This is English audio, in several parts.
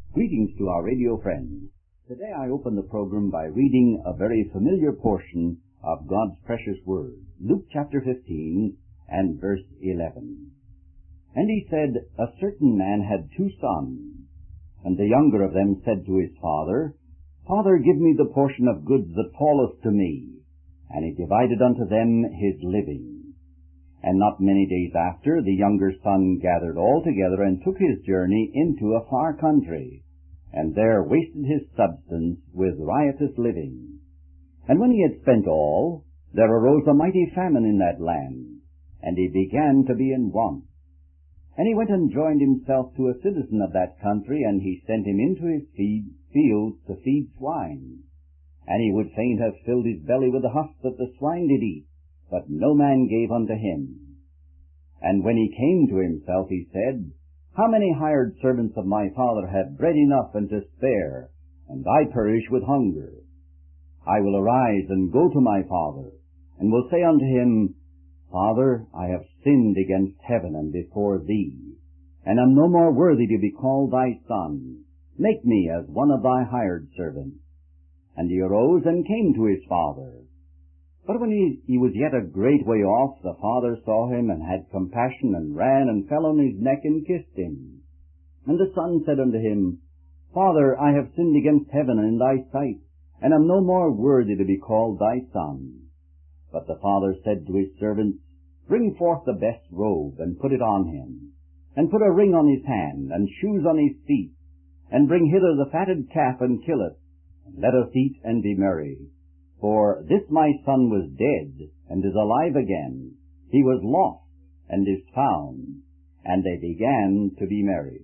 Greetings to our radio friends. Today I open the program by reading a very familiar portion of God's precious Word, Luke chapter 15 and verse 11. And he said, A certain man had 2 sons, and the younger of them said to his father, Father, give me the portion of goods that falleth to me. And he divided unto them his living. And not many days after, the younger son gathered all together and took his journey into a far country, and there wasted his substance with riotous living. And when he had spent all, there arose a mighty famine in that land, and he began to be in want. And he went and joined himself to a citizen of that country, and he sent him into his fields to feed swine. And he would fain have filled his belly with the husk that the swine did eat, but no man gave unto him. And when he came to himself, he said, How many hired servants of my father have bread enough and to spare, and I perish with hunger? I will arise and go to my father, and will say unto him, Father, I have sinned against heaven and before thee, and am no more worthy to be called thy son. Make me as one of thy hired servants. And he arose and came to his father. But when he was yet a great way off, the father saw him, and had compassion, and ran, and fell on his neck, and kissed him. And the son said unto him, Father, I have sinned against heaven and in thy sight, and am no more worthy to be called thy son. But the father said to his servants, Bring forth the best robe, and put it on him, and put a ring on his hand, and shoes on his feet, and bring hither the fatted calf, and kill it, and let us eat and be merry. For this my son was dead, and is alive again. He was lost, and is found. And they began to be merry.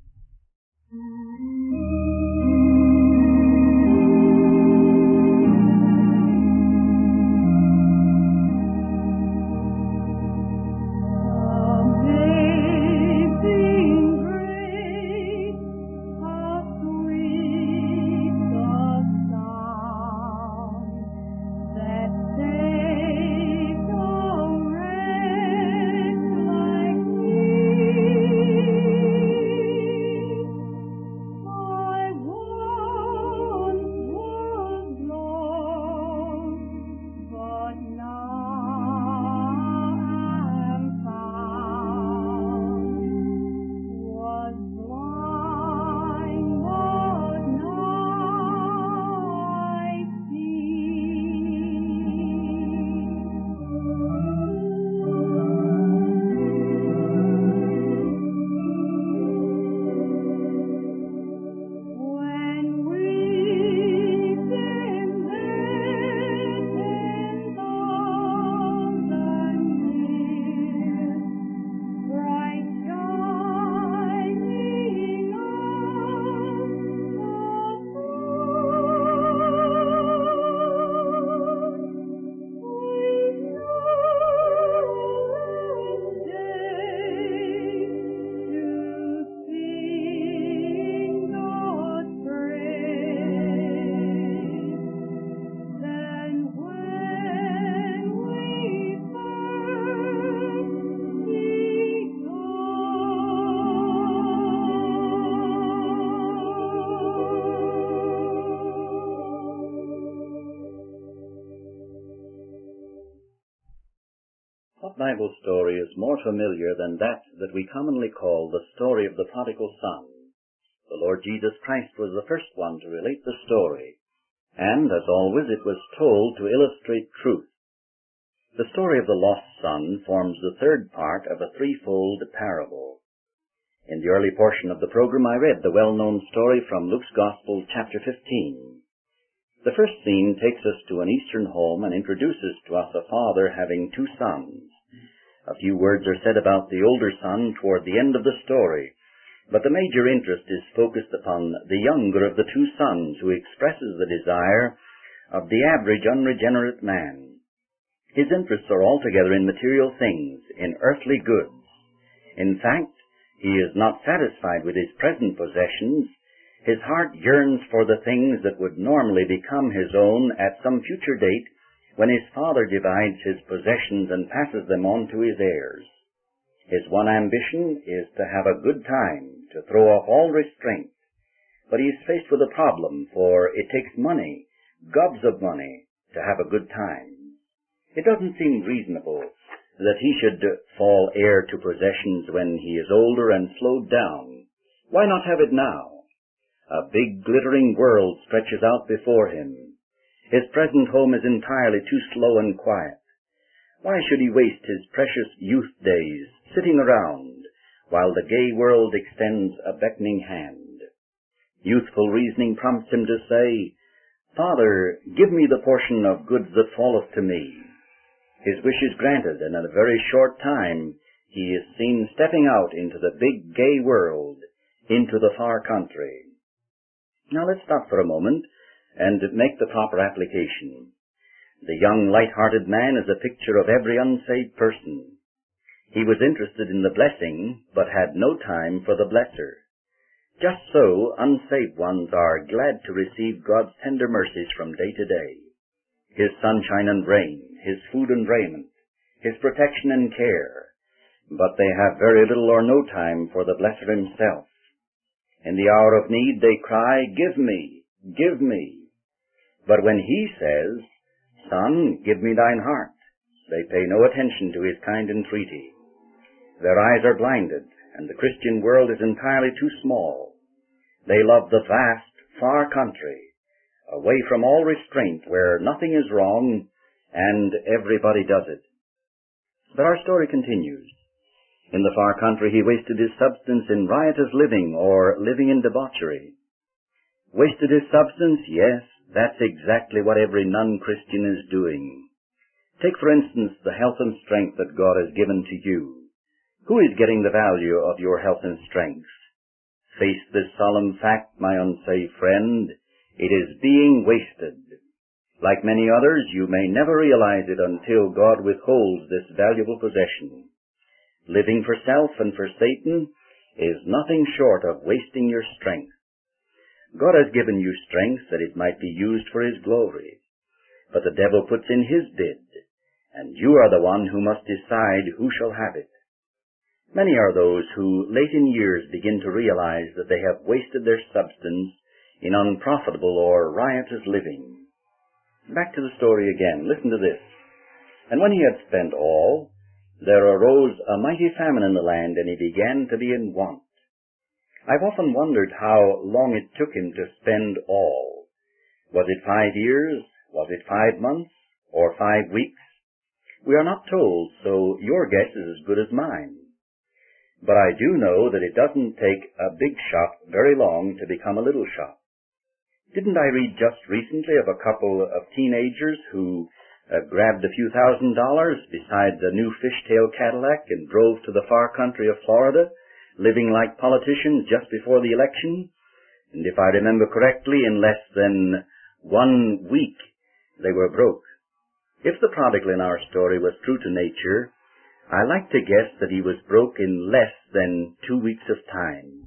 What Bible story is more familiar than that we commonly call the story of the prodigal son? The Lord Jesus Christ was the first one to relate the story, and, as always, it was told to illustrate truth. The story of the lost son forms the third part of a threefold parable. In the early portion of the program, I read the well-known story from Luke's Gospel, chapter 15. The first scene takes us to an eastern home and introduces to us a father having 2 sons. A few words are said about the older son toward the end of the story, but the major interest is focused upon the younger of the 2 sons, who expresses the desire of the average unregenerate man. His interests are altogether in material things, in earthly goods. In fact, he is not satisfied with his present possessions. His heart yearns for the things that would normally become his own at some future date, when his father divides his possessions and passes them on to his heirs. His one ambition is to have a good time, to throw off all restraint. but he is faced with a problem, for it takes money, gobs of money, to have a good time. It doesn't seem reasonable that he should fall heir to possessions when he is older and slowed down. Why not have it now? A big glittering world stretches out before him. His present home is entirely too slow and quiet. Why should he waste his precious youth days sitting around while the gay world extends a beckoning hand? Youthful reasoning prompts him to say, "Father, give me the portion of goods that falleth to me." His wish is granted, and in a very short time he is seen stepping out into the big gay world, into the far country. Now let's stop for a moment and make the proper application. The young, light-hearted man is a picture of every unsaved person. He was interested in the blessing, but had no time for the blesser. Just so, unsaved ones are glad to receive God's tender mercies from day to day, His sunshine and rain, His food and raiment, His protection and care, but they have very little or no time for the blesser himself. In the hour of need they cry, "Give me, give me." But when he says, "Son, give me thine heart," they pay no attention to his kind entreaty. Their eyes are blinded, and the Christian world is entirely too small. They love the vast, far country, away from all restraint, where nothing is wrong, and everybody does it. But our story continues. In the far country he wasted his substance in riotous living, or living in debauchery. Wasted his substance? Yes, that's exactly what every non-Christian is doing. Take, for instance, the health and strength that God has given to you. Who is getting the value of your health and strength? Face this solemn fact, my unsaved friend. It is being wasted. Like many others, you may never realize it until God withholds this valuable possession. Living for self and for Satan is nothing short of wasting your strength. God has given you strength that it might be used for His glory, but the devil puts in his bid, and you are the one who must decide who shall have it. Many are those who late in years begin to realize that they have wasted their substance in unprofitable or riotous living. Back to the story again. Listen to this. "And when he had spent all, there arose a mighty famine in the land, and he began to be in want." I've often wondered how long it took him to spend all. Was it 5 years? Was it 5 months? Or 5 weeks? We are not told, so your guess is as good as mine. But I do know that it doesn't take a big shot very long to become a little shot. Didn't I read just recently of a couple of teenagers who grabbed a few $1,000s besides a new fishtail Cadillac and drove to the far country of Florida, living like politicians just before the election? And if I remember correctly, in less than 1 week, they were broke. If the prodigal in our story was true to nature, I like to guess that he was broke in less than 2 weeks of time.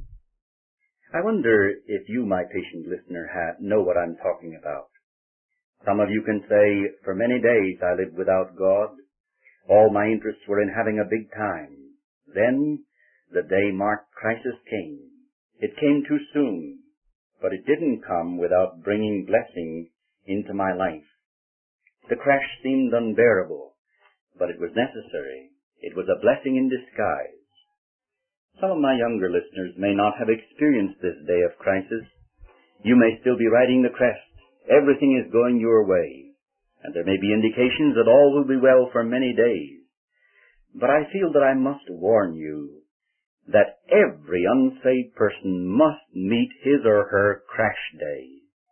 I wonder if you, my patient listener, know what I'm talking about. Some of you can say, "For many days I lived without God. All my interests were in having a big time. Then the day marked crisis came. It came too soon, but it didn't come without bringing blessing into my life. The crash seemed unbearable, but it was necessary. It was a blessing in disguise." Some of my younger listeners may not have experienced this day of crisis. You may still be riding the crest. Everything is going your way, and there may be indications that all will be well for many days. But I feel that I must warn you that every unsaved person must meet his or her crash day.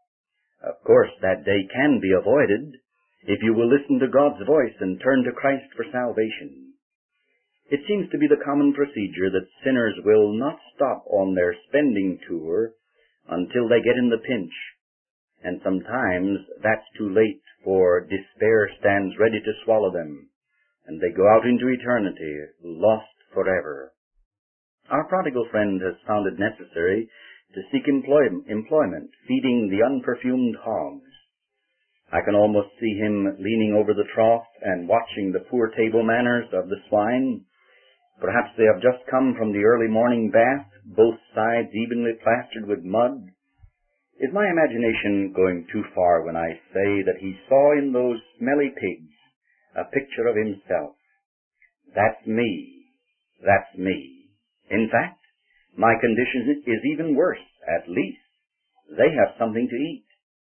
Of course, that day can be avoided if you will listen to God's voice and turn to Christ for salvation. It seems to be the common procedure that sinners will not stop on their spending tour until they get in the pinch. And sometimes that's too late, for despair stands ready to swallow them, and they go out into eternity, lost forever. Our prodigal friend has found it necessary to seek employment, feeding the unperfumed hogs. I can almost see him leaning over the trough and watching the poor table manners of the swine. Perhaps they have just come from the early morning bath, both sides evenly plastered with mud, Is my imagination going too far when I say that he saw in those smelly pigs a picture of himself? That's me. That's me. In fact, my condition is even worse. At least they have something to eat.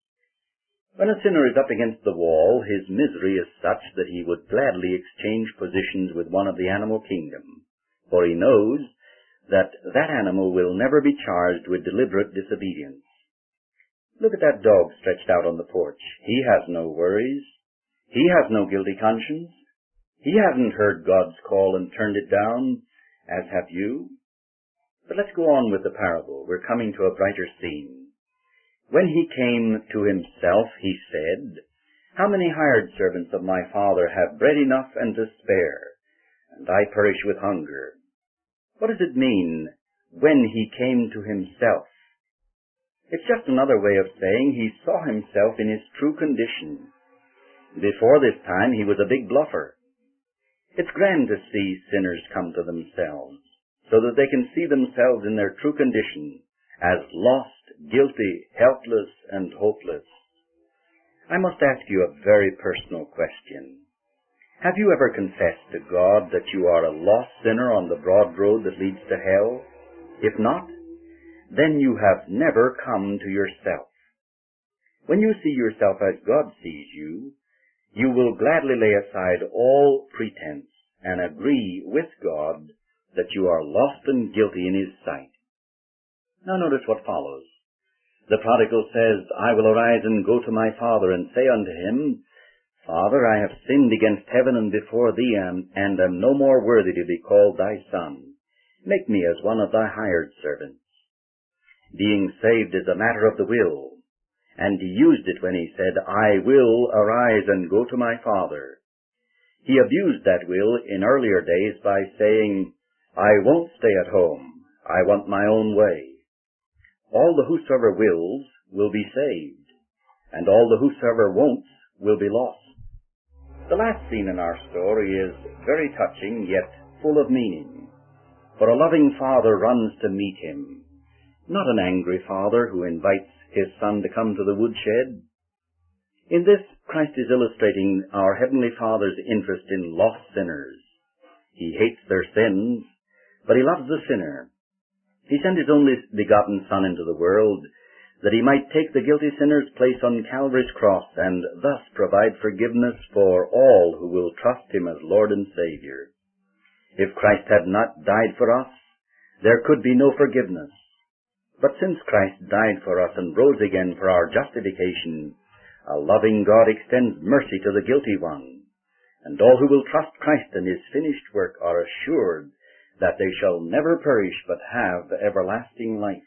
When a sinner is up against the wall, his misery is such that he would gladly exchange positions with one of the animal kingdom, for he knows that that animal will never be charged with deliberate disobedience. Look at that dog stretched out on the porch. He has no worries. He has no guilty conscience. He hasn't heard God's call and turned it down, as have you. But let's go on with the parable. We're coming to a brighter scene. When he came to himself, he said, "How many hired servants of my father have bread enough and to spare, and I perish with hunger?" What does it mean, when he came to himself? It's just another way of saying he saw himself in his true condition. Before this time, he was a big bluffer. It's grand to see sinners come to themselves, so that they can see themselves in their true condition, as lost, guilty, helpless, and hopeless. I must ask you a very personal question. Have you ever confessed to God that you are a lost sinner on the broad road that leads to hell? If not, then you have never come to yourself. When you see yourself as God sees you, you will gladly lay aside all pretense and agree with God that you are lost and guilty in His sight. Now notice what follows. The prodigal says, "I will arise and go to my father, and say unto him, Father, I have sinned against heaven and before thee, and am no more worthy to be called thy son. Make me as one of thy hired servants." Being saved is a matter of the will, and he used it when he said, "I will arise and go to my father." He abused that will in earlier days by saying, "I won't stay at home. I want my own way." All the whosoever wills will be saved, and all the whosoever won'ts will be lost. The last scene in our story is very touching, yet full of meaning. For a loving father runs to meet him, not an angry father who invites his son to come to the woodshed. In this, Christ is illustrating our Heavenly Father's interest in lost sinners. He hates their sins, but He loves the sinner. He sent His only begotten Son into the world, that He might take the guilty sinner's place on Calvary's cross, and thus provide forgiveness for all who will trust Him as Lord and Savior. If Christ had not died for us, there could be no forgiveness. But since Christ died for us and rose again for our justification, a loving God extends mercy to the guilty one, and all who will trust Christ and His finished work are assured that they shall never perish but have everlasting life.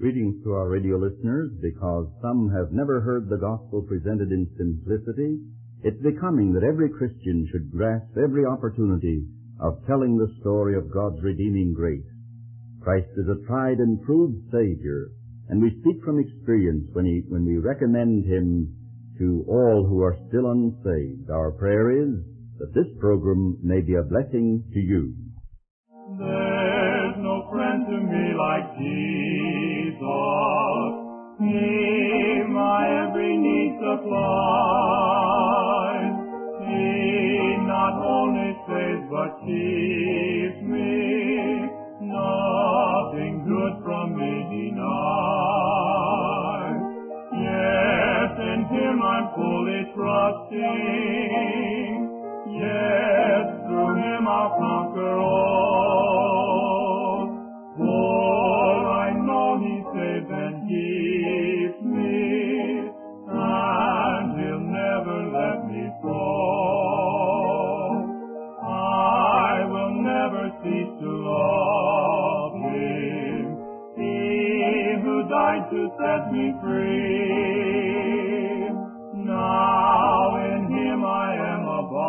Greetings to our radio listeners. Because some have never heard the gospel presented in simplicity, it's becoming that every Christian should grasp every opportunity of telling the story of God's redeeming grace. Christ is a tried and proved Savior, and we speak from experience when we recommend Him to all who are still unsaved. Our prayer is that this program may be a blessing to you. There's no friend to me like Jesus. He my every need supplies. He not only saves but keeps me. Nothing good from me denies. Yes, in Him I'm fully trusting. Yes, through Him I'll conquer all. For I know He saves and keeps me, and He'll never let me fall. I will never cease to love Him, He who died to set me free. Now in Him I am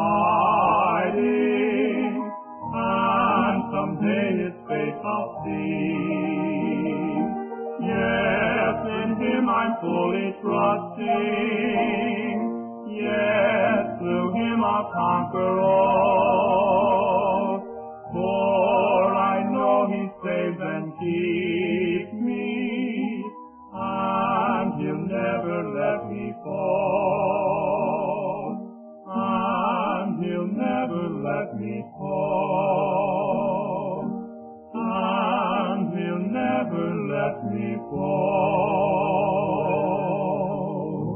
abiding, and someday His face I'll see. Yes, in Him I'm fully trusting. Yes, through Him I'll conquer all. For I know He saves and keeps me, and He'll never let me fall. And He'll never let me fall. And He'll never let me fall.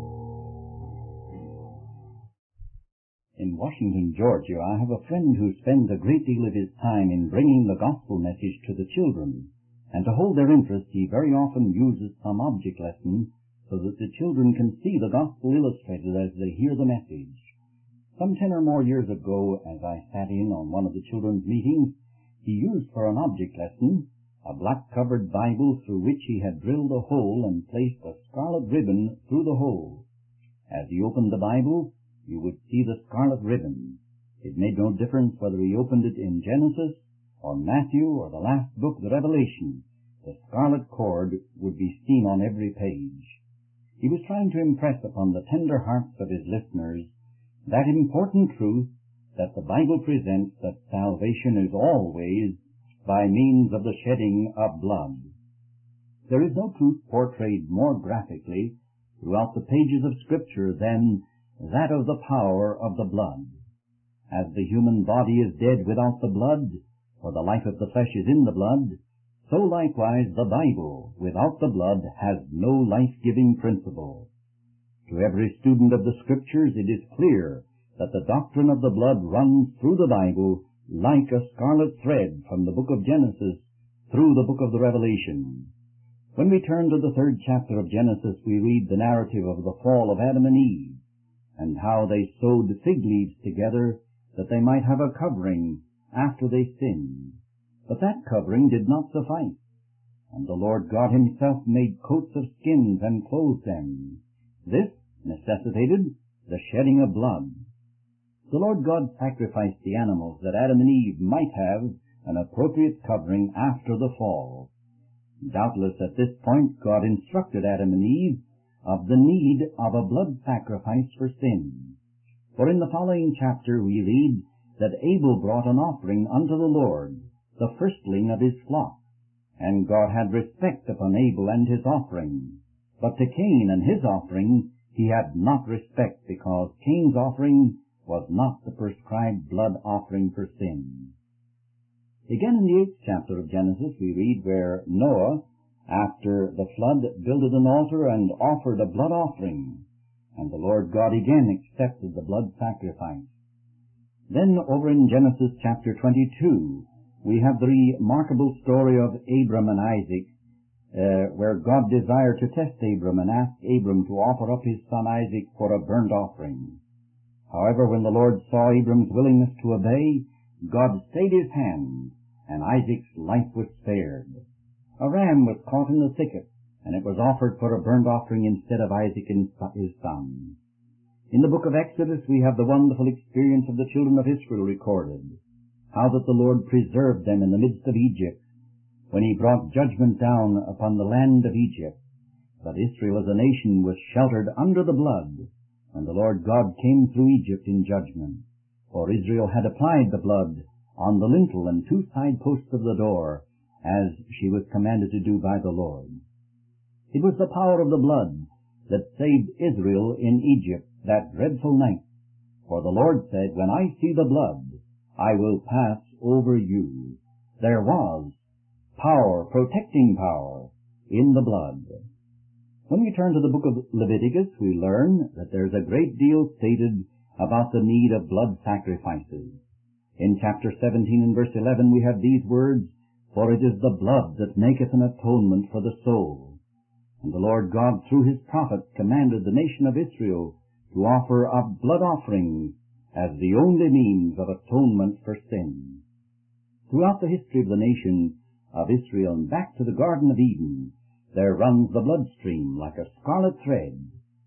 In Washington, Georgia, I have a friend who spends a great deal of his time in bringing the gospel message to the children, and to hold their interest he very often uses some object lesson so that the children can see the gospel illustrated as they hear the message. Some 10 or more years ago, as I sat in on one of the children's meetings, he used for an object lesson a black-covered Bible through which he had drilled a hole and placed a scarlet ribbon through the hole. As he opened the Bible, you would see the scarlet ribbon. It made no difference whether he opened it in Genesis or Matthew or the last book, the Revelation. The scarlet cord would be seen on every page. He was trying to impress upon the tender hearts of his listeners that important truth that the Bible presents, that salvation is always by means of the shedding of blood. There is no truth portrayed more graphically throughout the pages of Scripture than that of the power of the blood. As the human body is dead without the blood, for the life of the flesh is in the blood, so likewise the Bible without the blood has no life-giving principle. To every student of the Scriptures it is clear that the doctrine of the blood runs through the Bible like a scarlet thread from the book of Genesis through the book of the Revelation. When we turn to the 3rd chapter of Genesis, we read the narrative of the fall of Adam and Eve, and how they sewed fig leaves together that they might have a covering after they sinned. But that covering did not suffice, and the Lord God Himself made coats of skins and clothed them. This necessitated the shedding of blood. The Lord God sacrificed the animals that Adam and Eve might have an appropriate covering after the fall. Doubtless at this point God instructed Adam and Eve of the need of a blood sacrifice for sin. For in the following chapter we read that Abel brought an offering unto the Lord, the firstling of his flock, and God had respect upon Abel and his offering. But to Cain and his offering He had not respect, because Cain's offering was not the prescribed blood offering for sin. Again in the 8th chapter of Genesis we read where Noah, after the flood, builded an altar and offered a blood offering, and the Lord God again accepted the blood sacrifice. Then over in Genesis chapter 22 we have the remarkable story of Abram and Isaac, where God desired to test Abram and asked Abram to offer up his son Isaac for a burnt offering. However, when the Lord saw Abram's willingness to obey, God stayed His hand, and Isaac's life was spared. A ram was caught in the thicket, and it was offered for a burnt offering instead of Isaac and his son. In the book of Exodus we have the wonderful experience of the children of Israel recorded, how that the Lord preserved them in the midst of Egypt, when he brought judgment down upon the land of Egypt. But Israel as a nation was sheltered under the blood, and the Lord God came through Egypt in judgment. For Israel had applied the blood on the lintel and two side posts of the door, as she was commanded to do by the Lord. It was the power of the blood that saved Israel in Egypt that dreadful night. For the Lord said, "When I see the blood, I will pass over you." There was power, protecting power, in the blood. When we turn to the book of Leviticus, we learn that there's a great deal stated about the need of blood sacrifices. In chapter 17 and verse 11 we have these words, "For it is the blood that maketh an atonement for the soul." And the Lord God through his prophets commanded the nation of Israel to offer up blood offerings as the only means of atonement for sin. Throughout the history of the nation of Israel and back to the Garden of Eden, there runs the blood stream like a scarlet thread,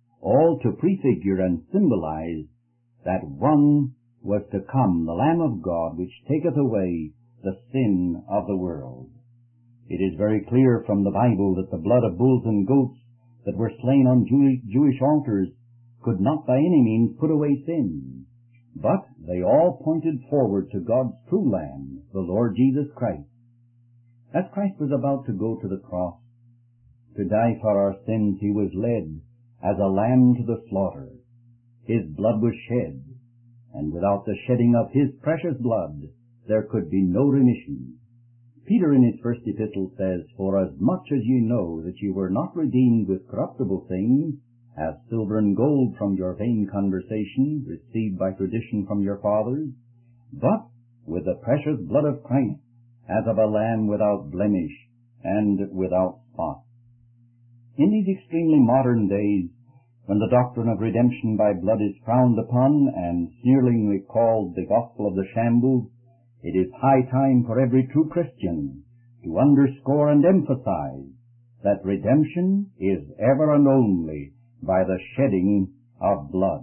all to prefigure and symbolize that one was to come, the Lamb of God, which taketh away the sin of the world. It is very clear from the Bible that the blood of bulls and goats that were slain on Jewish altars could not by any means put away sin, but they all pointed forward to God's true Lamb, the Lord Jesus Christ. As Christ was about to go to the cross, to die for our sins, he was led as a lamb to the slaughter. His blood was shed, and without the shedding of his precious blood, there could be no remission. Peter in his first epistle says, "For as much as ye know that ye were not redeemed with corruptible things, as silver and gold from your vain conversation, received by tradition from your fathers, but with the precious blood of Christ, as of a lamb without blemish and without spot." In these extremely modern days, when the doctrine of redemption by blood is frowned upon and sneeringly called the gospel of the shambles, it is high time for every true Christian to underscore and emphasize that redemption is ever and only by the shedding of blood.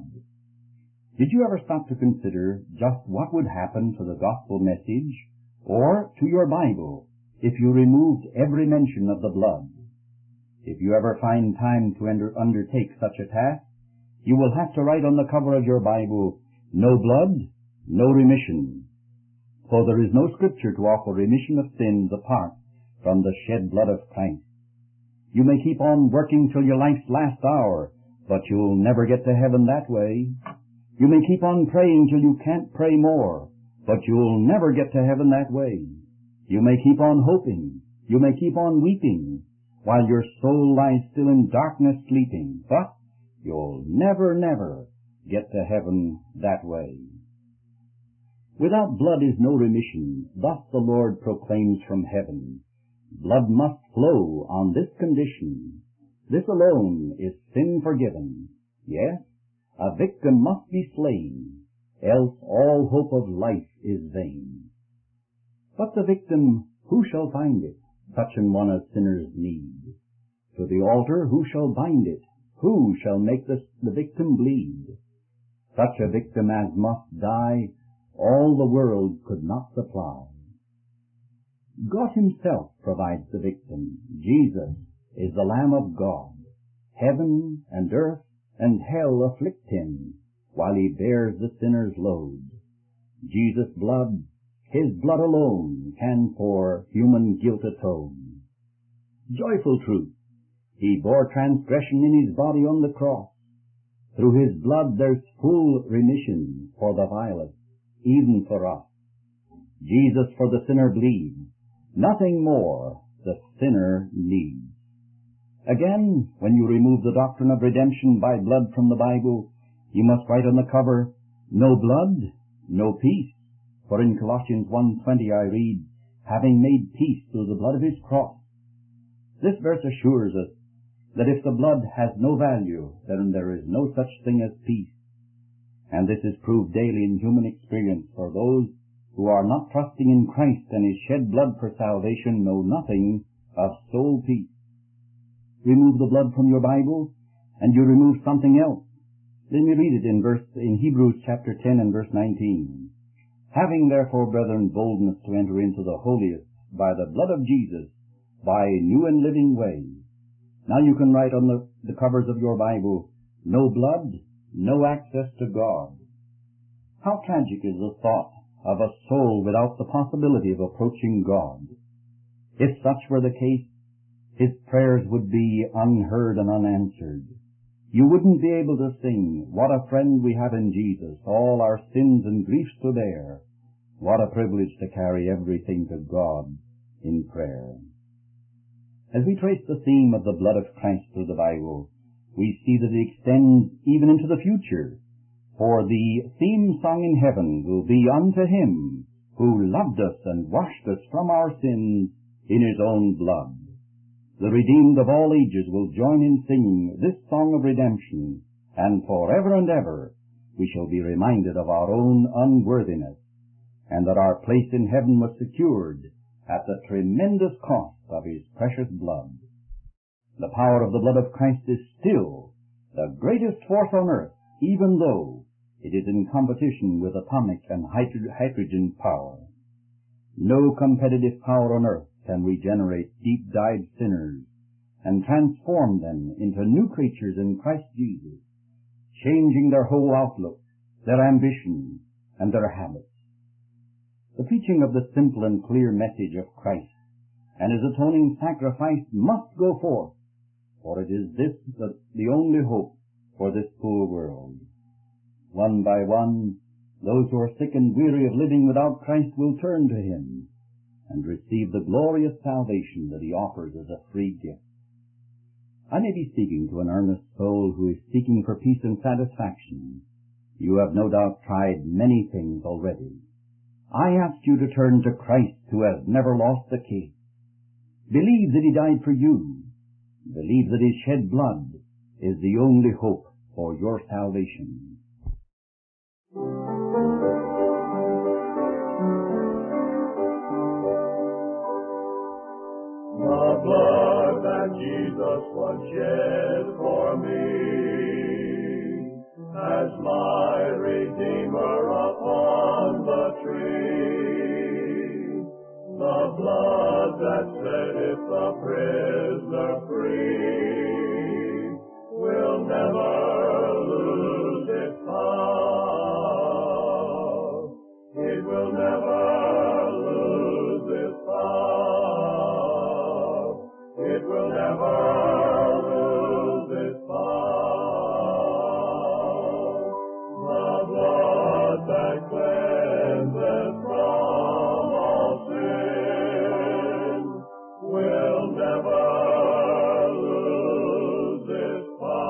Did you ever stop to consider just what would happen to the gospel message or to your Bible if you removed every mention of the blood? If you ever find time to undertake such a task, you will have to write on the cover of your Bible, "No blood, no remission." For there is no scripture to offer remission of sins apart from the shed blood of Christ. You may keep on working till your life's last hour, but you'll never get to heaven that way. You may keep on praying till you can't pray more, but you'll never get to heaven that way. You may keep on hoping, you may keep on weeping, while your soul lies still in darkness sleeping, but you'll never get to heaven that way. Without blood is no remission, thus the Lord proclaims from heaven. Blood must flow on this condition. This alone is sin forgiven. Yes, a victim must be slain, else all hope of life is vain. But the victim, who shall find it? Such an one as sinners need. To the altar, who shall bind it? Who shall make the victim bleed? Such a victim as must die, all the world could not supply. God himself provides the victim. Jesus is the Lamb of God. Heaven and earth and hell afflict him, while he bears the sinner's load. Jesus' blood, his blood alone, can for human guilt atone. Joyful truth! He bore transgression in his body on the cross. Through his blood there's full remission for the vilest, even for us. Jesus for the sinner bleeds. Nothing more the sinner needs. Again, when you remove the doctrine of redemption by blood from the Bible, you must write on the cover, "No blood, no peace." For in Colossians 1:20 I read, "Having made peace through the blood of his cross." This verse assures us that if the blood has no value, then there is no such thing as peace. And this is proved daily in human experience, for those who are not trusting in Christ and his shed blood for salvation know nothing of soul peace. Remove the blood from your Bible, and you remove something else. Let me read it in Hebrews chapter 10 and verse 19. Having therefore, brethren, boldness to enter into the holiest by the blood of Jesus, by a new and living way. Now you can write on the covers of your Bible, no blood, no access to God. How tragic is the thought of a soul without the possibility of approaching God. If such were the case, his prayers would be unheard and unanswered. You wouldn't be able to sing, "What a friend we have in Jesus, all our sins and griefs to bear." What a privilege to carry everything to God in prayer. As we trace the theme of the blood of Christ through the Bible, we see that it extends even into the future. For the theme song in heaven will be unto Him who loved us and washed us from our sins in His own blood. The redeemed of all ages will join in singing this song of redemption, and forever and ever we shall be reminded of our own unworthiness, and that our place in heaven was secured at the tremendous cost of His precious blood. The power of the blood of Christ is still the greatest force on earth, even though it is in competition with atomic and hydrogen power. No competitive power on earth can regenerate deep-dyed sinners and transform them into new creatures in Christ Jesus, changing their whole outlook, their ambition, and their habits. The preaching of the simple and clear message of Christ and His atoning sacrifice must go forth, for it is this the only hope for this poor world. One by one, those who are sick and weary of living without Christ will turn to Him and receive the glorious salvation that He offers as a free gift. I may be speaking to an earnest soul who is seeking for peace and satisfaction. You have no doubt tried many things already. I ask you to turn to Christ, who has never lost the case. Believe that He died for you. Believe that His shed blood is the only hope for your salvation. The blood that Jesus was shed for me, as my Redeemer upon the tree. The blood that setteth the prisoner free will never lose its power. It will never lose its power. It will never lose its power. The blood that cleanseth from all sin will never lose its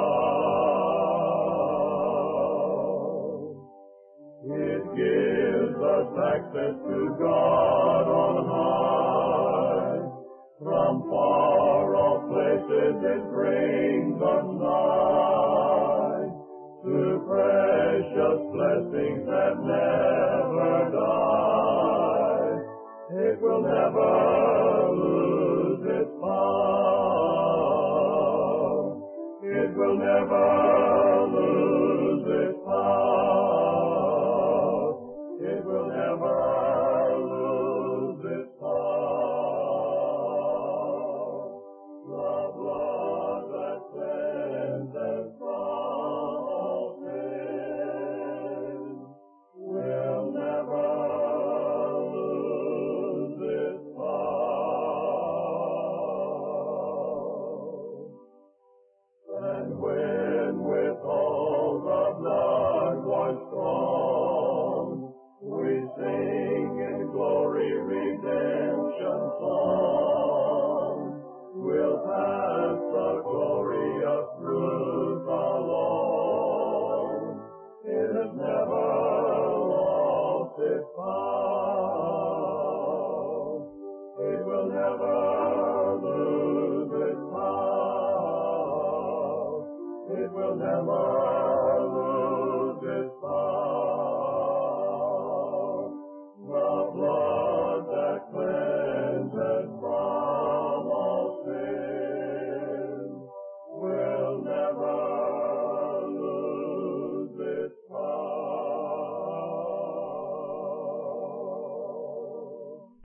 power. It gives us access to God on high. From far off places it brings us nigh to precious blessings that never die. It will never lose its power. It will never lose its power. It will never lose its power. The blood that cleanseth from all sin will never lose its power. And when with all the blood was drawn, we sing in glory redemption song. We'll pass the glorious truth along. It has never lost its power. It will never lose its power. It will never